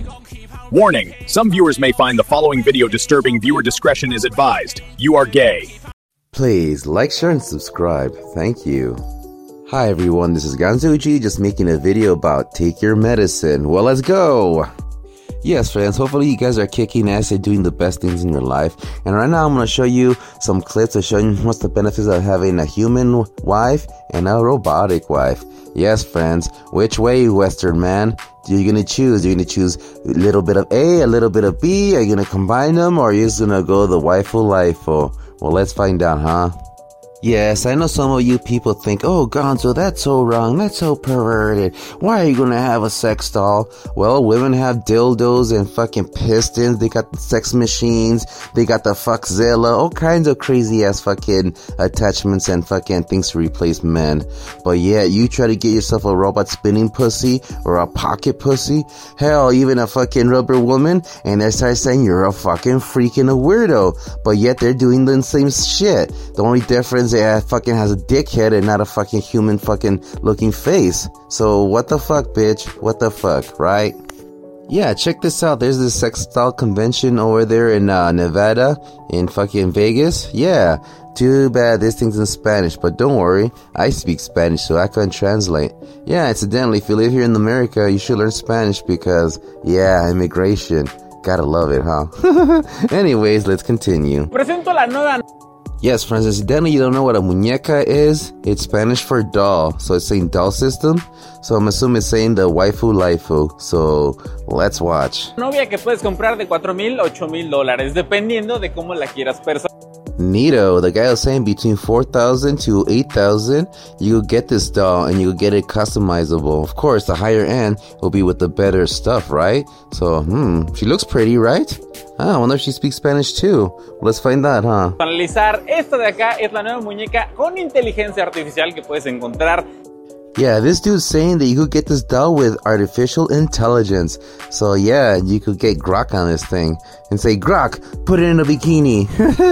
Warning, some viewers may find the following video disturbing. Viewer discretion is advised. You are gay. Please like, share, and subscribe. Thank you. Hi everyone, this is Ganzuji, just making a video about take your medicine. Well, let's go! Yes, friends, hopefully you guys are kicking ass and doing the best things in your life. And right now I'm going to show you some clips to show you what's the benefits of having a human wife and a robotic wife. Yes, friends, which way, Western man? You're going to choose? You're going to choose a little bit of A, a little bit of B? Are you going to combine them, or are you just going to go the waifu lifo? Well, let's find out, huh? Yes, I know some of you people think, oh, Gonzo, that's so wrong, that's so perverted. Why are you gonna have a sex doll? Well, women have dildos and fucking pistons, they got the sex machines, they got the fuckzilla, all kinds of crazy ass fucking attachments and fucking things to replace men. But yeah, you try to get yourself a robot spinning pussy or a pocket pussy, hell, even a fucking rubber woman, and they start saying you're a fucking freak and a weirdo. But yet they're doing the same shit. The only difference fucking has a dickhead and not a fucking human fucking looking face. So what the fuck, bitch? What the fuck, right? Yeah, check this out. There's this sex doll convention over there in Nevada, in fucking Vegas. Yeah, too bad this thing's in Spanish, but don't worry, I speak Spanish, so I can translate. Yeah, incidentally, if you live here in America, you should learn Spanish because, yeah, immigration. Gotta love it, huh? Anyways, let's continue. Presento la nueva. Yes, friends, incidentally, you don't know what a muñeca is? It's Spanish for doll, so it's saying doll system. So I'm assuming it's saying the waifu laifu. So let's watch. Novia que puedes comprar de $4,000 a $8,000, dependiendo de cómo la quieras personalizar. Neato, the guy was saying between $4,000 to $8,000, you could get this doll and you could get it customizable. Of course, the higher end will be with the better stuff, right? So, she looks pretty, right? I wonder if she speaks Spanish too. Let's find out, huh? Analizar, esta de acá es la nueva muñeca con inteligencia artificial que puedes encontrar. Yeah, this dude's saying that you could get this doll with artificial intelligence. So yeah, you could get Grok on this thing and say, Grok, put it in a bikini.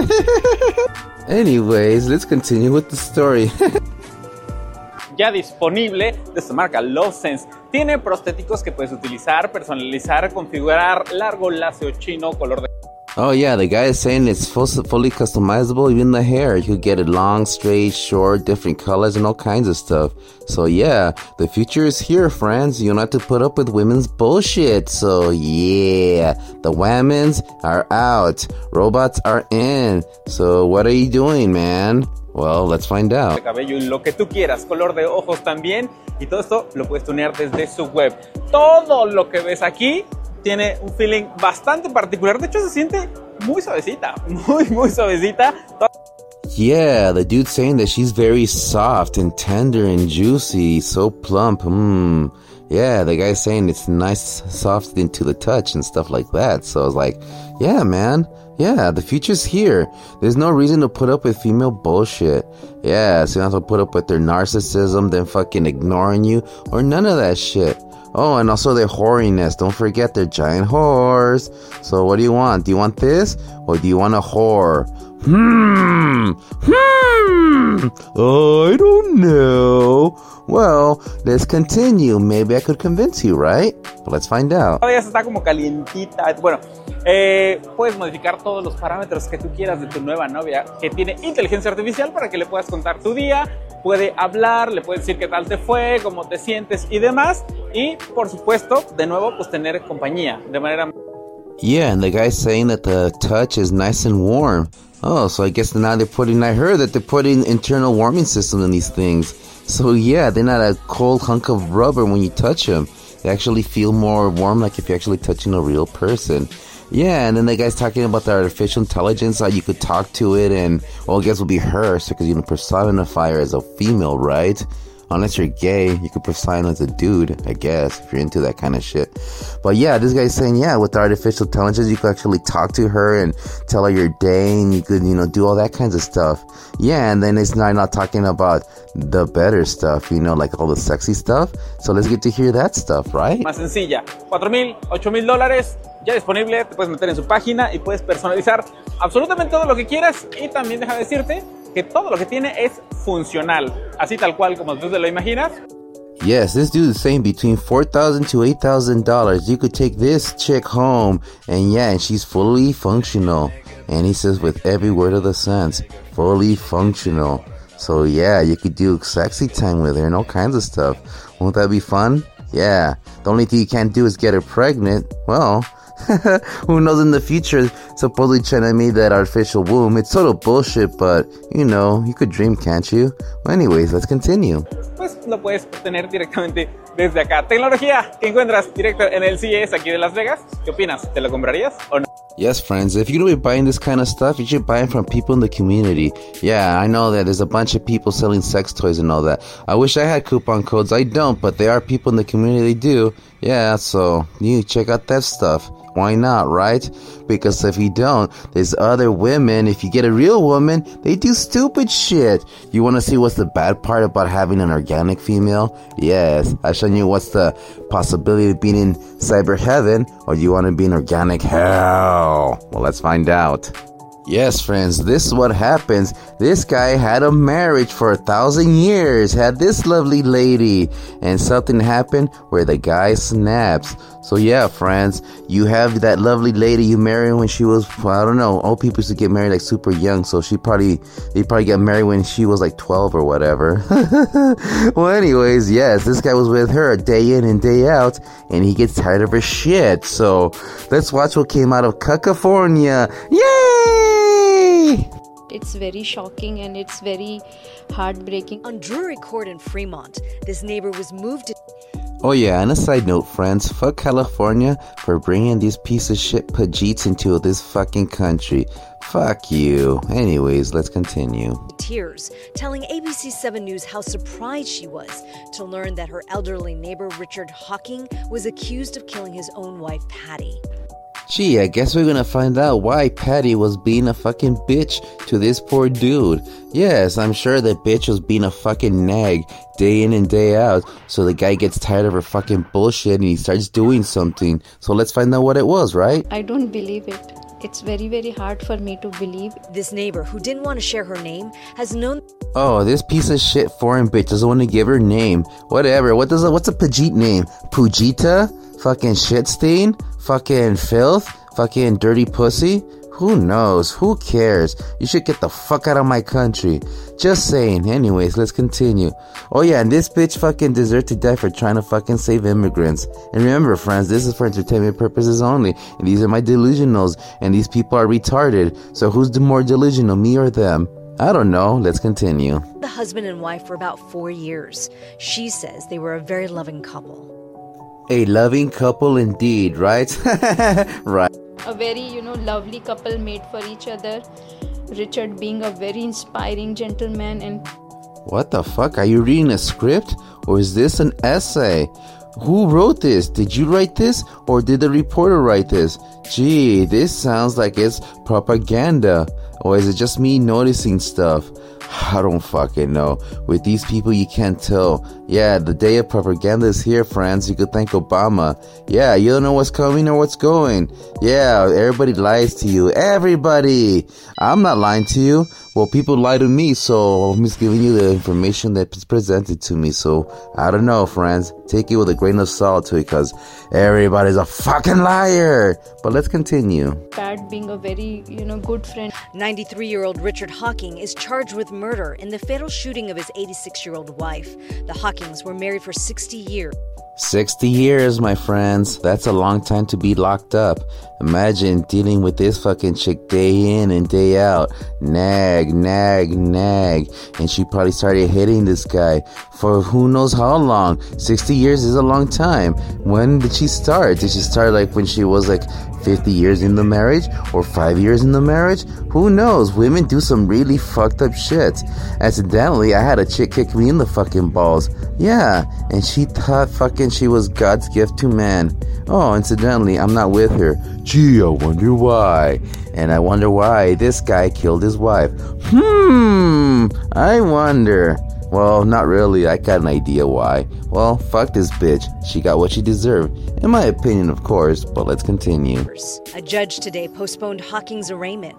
Anyways, let's continue with the story. Ya disponible de esta marca LoveSense. Tiene prostéticos que puedes utilizar, personalizar, configurar, largo, lacio, chino, color de... Oh yeah, the guy is saying it's fully customizable, even the hair. You could get it long, straight, short, different colors, and all kinds of stuff. So yeah, the future is here, friends. You don't have to put up with women's bullshit. So yeah, the whammons are out. Robots are in. So what are you doing, man? Well, let's find out. De cabello y lo que tú quieras, color de ojos también. Y todo esto lo puedes tunear desde su web. Todo lo que ves aquí tiene un feeling bastante particular. De hecho, se siente muy suavecita. Muy suavecita. Yeah, the dude's saying that she's very soft and tender and juicy. So plump. Yeah, the guy's saying it's nice, soft into the touch and stuff like that. So I was like, yeah, man. Yeah, the future's here. There's no reason to put up with female bullshit. Yeah, so you don't have to put up with their narcissism, them fucking ignoring you, or none of that shit. Oh, and also their whoriness. Don't forget they're giant whores. So what do you want? Do you want this? Or do you want a whore? I don't know. Well, let's continue. Maybe I could convince you, right? But let's find out. Todavía está como calientita. Bueno, puedes modificar todos los parámetros que tú quieras de tu nueva novia, que tiene inteligencia artificial, para que le puedas contar tu día. Puede hablar, le puedes decir qué tal te fue, cómo te sientes y demás. Y, por supuesto, de nuevo, pues tener compañía de manera... Yeah, and the guy's saying that the touch is nice and warm. Oh, so I guess now I heard that they're putting internal warming systems in these things. So yeah, they're not a cold hunk of rubber when you touch them. They actually feel more warm, like if you're actually touching a real person. Yeah, and then the guy's talking about the artificial intelligence, how you could talk to it, and, well, I guess it would be her, so because you can personify her as a female, right? Unless you're gay, you could personify as a dude, I guess, if you're into that kind of shit. But yeah, this guy's saying, yeah, with the artificial intelligence, you could actually talk to her and tell her your day, and you could, do all that kinds of stuff. Yeah, and then it's not talking about the better stuff, like all the sexy stuff. So let's get to hear that stuff, right? Más sencilla, $4,000, $8,000, ya disponible, te puedes meter en su página y puedes personalizar absolutamente todo lo que quieras. Y también deja decirte que todo lo que tiene es funcional, así tal cual como tú te lo imaginas. Yes, this dude is saying between $4,000 to $8,000. You could take this chick home, and she's fully functional. And he says with every word of the sentence, fully functional. So yeah, you could do sexy time with her and all kinds of stuff. Won't that be fun? Yeah. The only thing you can't do is get her pregnant. Well, who knows in the future, supposedly China made that artificial womb. It's total bullshit, but, you could dream, can't you? Well, anyways, let's continue. Pues lo puedes obtener directamente desde acá. Tecnología que encuentras directo en el CES aquí de Las Vegas. ¿Qué opinas? ¿Te lo comprarías o no? Yes, friends, if you're going to be buying this kind of stuff, you should buy it from people in the community. Yeah, I know that there's a bunch of people selling sex toys and all that. I wish I had coupon codes. I don't, but there are people in the community that do. Yeah, so you check out that stuff. Why not, right? Because if you don't, there's other women. If you get a real woman, they do stupid shit. You want to see what's the bad part about having an organic female? Yes, I've shown you what's the possibility of being in cyber heaven, or do you want to be in organic hell? Well, let's find out. Yes, friends, this is what happens. This guy had a marriage for 1,000 years, had this lovely lady, and something happened where the guy snaps. So yeah, friends, you have that lovely lady you married when she was, I don't know, old people used to get married like super young, so they probably got married when she was like 12 or whatever. Well, anyways, yes, this guy was with her day in and day out, and he gets tired of her shit. So let's watch what came out of California. Yay! It's very shocking and it's very heartbreaking. On Drury Court in Fremont, this neighbor was moved to... Oh yeah, and a side note, friends, fuck California for bringing these piece of shit Pajeets into this fucking country. Fuck you. Anyways, let's continue. Tears, telling ABC 7 News how surprised she was to learn that her elderly neighbor Richard Hawking was accused of killing his own wife, Patty. Gee, I guess we're gonna find out why Patty was being a fucking bitch to this poor dude. Yes, I'm sure that bitch was being a fucking nag day in and day out, so the guy gets tired of her fucking bullshit and he starts doing something. So let's find out what it was, right? I don't believe it. It's very, very hard for me to believe. This neighbor, who didn't want to share her name, has known... Oh, this piece of shit foreign bitch doesn't want to give her name. Whatever. What's a Pajeet name? Pujita? Fucking shit stain? Fucking filth? Fucking dirty pussy? Who knows? Who cares? You should get the fuck out of my country. Just saying. Anyways, let's continue. Oh yeah, and this bitch fucking deserves to die for trying to fucking save immigrants. And remember, friends, this is for entertainment purposes only. And these are my delusionals. And these people are retarded. So who's the more delusional, me or them? I don't know. Let's continue. The husband and wife for about 4 years. She says they were a very loving couple. A loving couple indeed, right? Right. A very, lovely couple made for each other. Richard being a very inspiring gentleman and... What the fuck? Are you reading a script? Or is this an essay? Who wrote this? Did you write this? Or did the reporter write this? Gee, this sounds like it's propaganda. Or is it just me noticing stuff? I don't fucking know. With these people, you can't tell. Yeah, the day of propaganda is here, friends. You could thank Obama. Yeah, you don't know what's coming or what's going. Yeah, everybody lies to you. Everybody! I'm not lying to you. Well, people lie to me, so I'm just giving you the information that's presented to me. So, I don't know, friends. Take it with a grain of salt, too, because everybody's a fucking liar. But let's continue. Pat being a very, good friend. 93-year-old Richard Hawking is charged with murder in the fatal shooting of his 86-year-old wife. The Hawkings were married for 60 years. 60 years, my friends. That's a long time to be locked up. Imagine dealing with this fucking chick day in and day out. Nag. And she probably started hitting this guy for who knows how long. 60 years is a long time. When did she start? Did she start like when she was like 50 years in the marriage? Or 5 years in the marriage? Who knows? Women do some really fucked up shit. Accidentally, I had a chick kick me in the fucking balls. Yeah, and she thought fucking she was God's gift to man. Oh, incidentally, I'm not with her. Gee, I wonder why. And I wonder why this guy killed his wife. I wonder. Well, not really. I got an idea why. Well, fuck this bitch. She got what she deserved. In my opinion, of course, but let's continue. A judge today postponed Hawking's arraignment.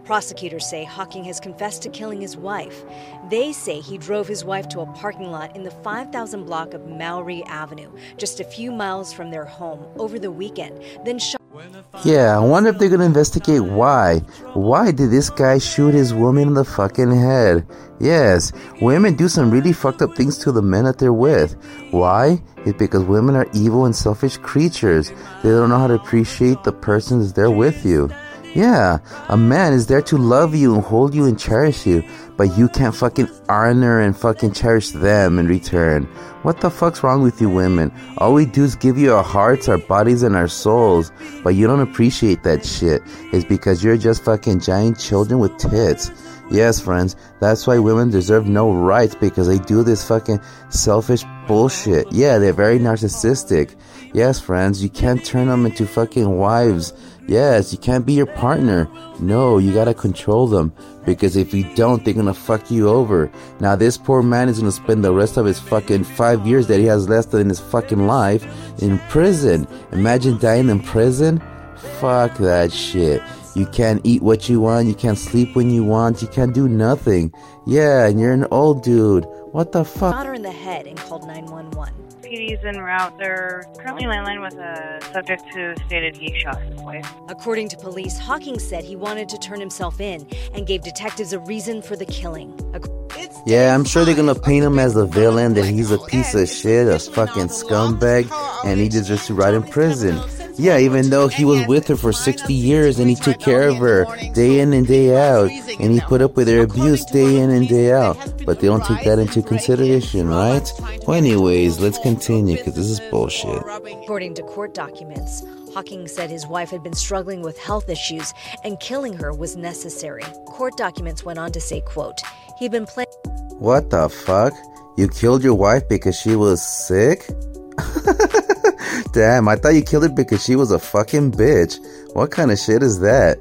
Prosecutors say Hocking has confessed to killing his wife. They say he drove his wife to a parking lot in the 5,000 block of Maury Avenue, just a few miles from their home, over the weekend, then shot. Yeah, I wonder if they're gonna investigate why. Why did this guy shoot his woman in the fucking head? Yes, women do some really fucked up things to the men that they're with. Why? It's because women are evil and selfish creatures. They don't know how to appreciate the person that's there with you. Yeah, a man is there to love you and hold you and cherish you, but you can't fucking honor and fucking cherish them in return. What the fuck's wrong with you women? All we do is give you our hearts, our bodies, and our souls, but you don't appreciate that shit. It's because you're just fucking giant children with tits. Yes, friends, that's why women deserve no rights, because they do this fucking selfish bullshit. Yeah, they're very narcissistic. Yes, friends, you can't turn them into fucking wives. Yes, you can't be your partner. No, you gotta control them, because if you don't, they're gonna fuck you over. Now, this poor man is gonna spend the rest of his fucking 5 years that he has left in his fucking life in prison. Imagine dying in prison? Fuck that shit. You can't eat what you want, you can't sleep when you want, you can't do nothing. Yeah, and you're an old dude. What the fuck? Shot her in the head and called 911. PD's en route. They're currently landline with a subject who stated he shot his wife. According to police, Hocking said he wanted to turn himself in and gave detectives a reason for the killing. Yeah, I'm sure they're gonna paint him as the villain, that he's a piece of shit, a fucking scumbag, and he deserves to rot in prison. Yeah, even though he was with her for 60 years and he took care of her day in and day out, and he put up with her abuse day in and day out. But they don't take that into consideration, right? Well, anyways, let's continue, because this is bullshit. According to court documents, Hocking said his wife had been struggling with health issues and killing her was necessary. Court documents went on to say, quote, he'd been planning. What the fuck? You killed your wife because she was sick? Damn, I thought you killed her because she was a fucking bitch. What kind of shit is that?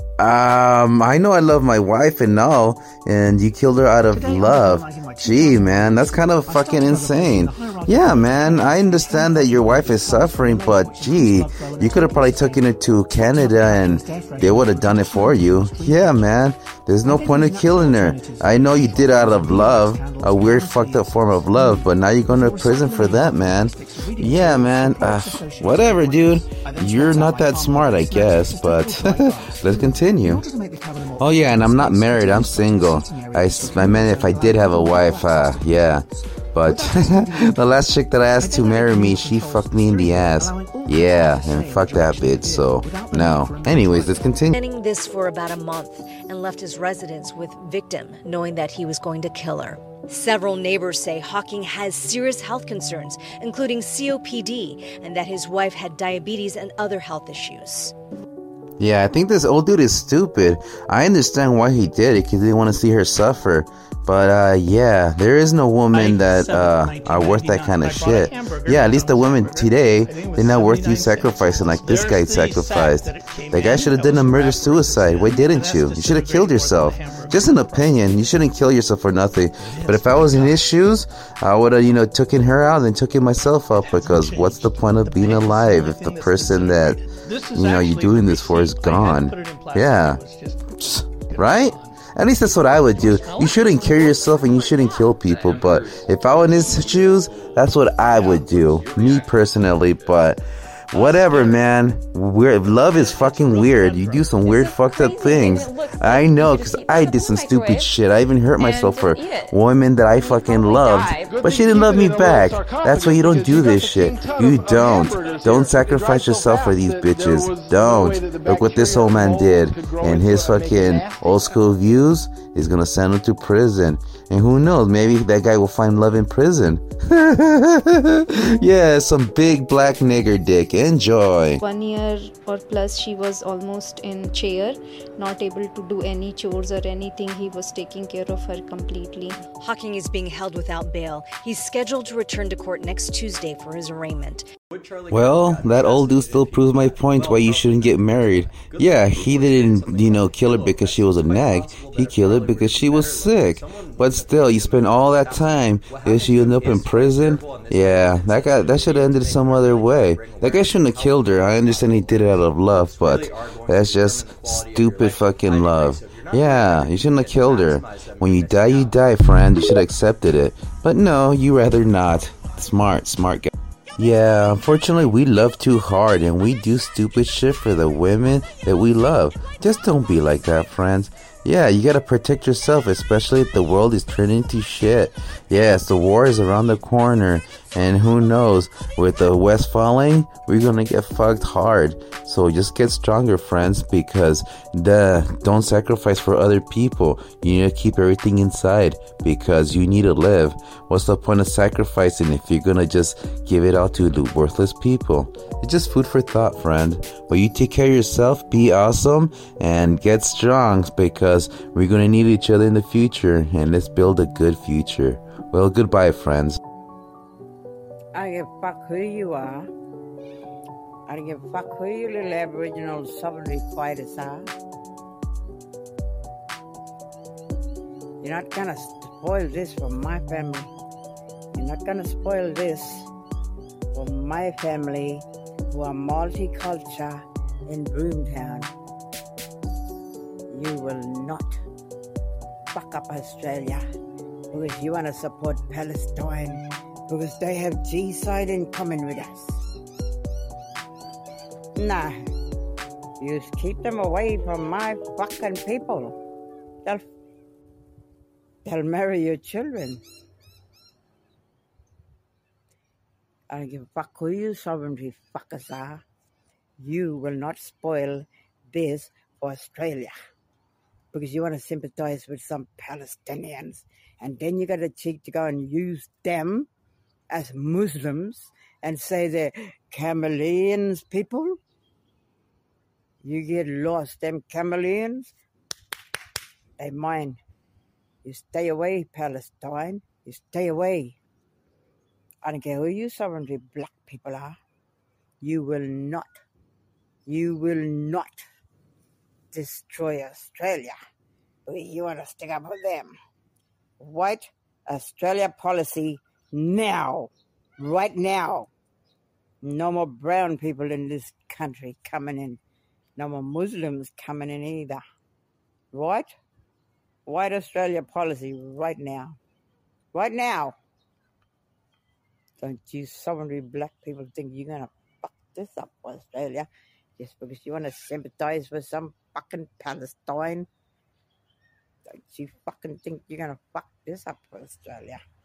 I know I love my wife and all, and you killed her out of love. Gee, man, that's kind of fucking insane. Yeah, man, I understand that your wife is suffering, but gee, you could have probably taken her to Canada and they would have done it for you. Yeah, man, there's no point in killing her. I know you did out of love, a weird fucked up form of love, but now you're going to prison for that, man. Yeah, man, whatever, dude. You're not that smart, I guess, but let's continue. Oh yeah, and I'm not married, I'm single. I meant if I did have a wife, yeah. But the last chick that I asked to marry me, she fucked me in the ass. Yeah, and fuck that bitch, so no. Anyways, let's continue. Planning this for about a month and left his residence with victim, knowing that he was going to kill her. Several neighbors say Hocking has serious health concerns, including COPD, and that his wife had diabetes and other health issues. Yeah, I think this old dude is stupid. I understand why he did it, because he didn't want to see her suffer. But, yeah, there is no woman that are worth that kind of shit. Yeah, at least the women today, they're not worth you sacrificing like this guy sacrificed. The guy should have done a murder-suicide. Why didn't you? You should have killed yourself. Just an opinion. You shouldn't kill yourself for nothing. But if I was in his shoes, I would have, taken her out and taken myself up, because what's the point of being alive if the person that, you're doing this for is gone? Yeah. Right? At least that's what I would do. You shouldn't kill yourself and you shouldn't kill people, but if I were in his shoes, that's what I would do. Me personally, but whatever, man. Love is fucking weird. You do some weird fucked up things. I know, because I did some stupid shit. I even hurt myself for women that I fucking loved, but she didn't love me back. That's why you don't do this shit. You don't. Don't sacrifice yourself for these bitches. Don't. Look what this old man did. And his fucking old school views is gonna send him to prison. And who knows, maybe that guy will find love in prison. Yeah, some big black nigger dick. Enjoy. 1 year or plus she was almost in chair, not able to do any chores or anything. He was taking care of her completely. Hocking is being held without bail. He's scheduled to return to court next Tuesday for his arraignment. Well, that old dude still proves my point why you shouldn't get married. Yeah, he didn't, kill her because she was a nag. He killed her because she was sick. But still, you spend all that time, if she ended up in prison, yeah, that should have ended some other way. That guy shouldn't have killed her. I understand he did it out of love, but that's just stupid fucking love. Yeah, you shouldn't have killed her. When you die, friend. You should have accepted it. But no, you rather not. Smart guy. Yeah, unfortunately, we love too hard and we do stupid shit for the women that we love. Just don't be like that, friends. Yeah, you gotta protect yourself, especially if the world is turning to shit. Yes, the war is around the corner, and who knows, with the West falling, we're gonna get fucked hard. So just get stronger, friends, because don't sacrifice for other people. You need to keep everything inside, because you need to live. What's the point of sacrificing if you're gonna just give it all to the worthless people? It's just food for thought, friend. But you take care of yourself, be awesome, and get strong, because we're gonna need each other in the future, and let's build a good future. Well, goodbye, friends. I don't give a fuck who you are. I don't give a fuck who you little Aboriginal sovereignty fighters are. You're not gonna spoil this for my family. You're not gonna spoil this for my family who are multicultural in Broomtown. You will not fuck up Australia because you want to support Palestine because they have G-side in common with us. Nah, you keep them away from my fucking people. They'll marry your children. I don't give a fuck who you sovereignty fuckers are. You will not spoil this for Australia because you want to sympathize with some Palestinians, and then you got the cheek to go and use them as Muslims and say they're chameleons people. You get lost, them chameleons, they mine. You stay away, Palestine. You stay away. I don't care who you sovereignty black people are. You will not destroy Australia. You want to stick up with them. White Australia policy now. Right now. No more brown people in this country coming in. No more Muslims coming in either. Right? White Australia policy right now. Right now. Don't you sovereignty black people think you're going to fuck this up for Australia just because you want to sympathize with some fucking Palestine? Don't you fucking think you're going to fuck this up for Australia?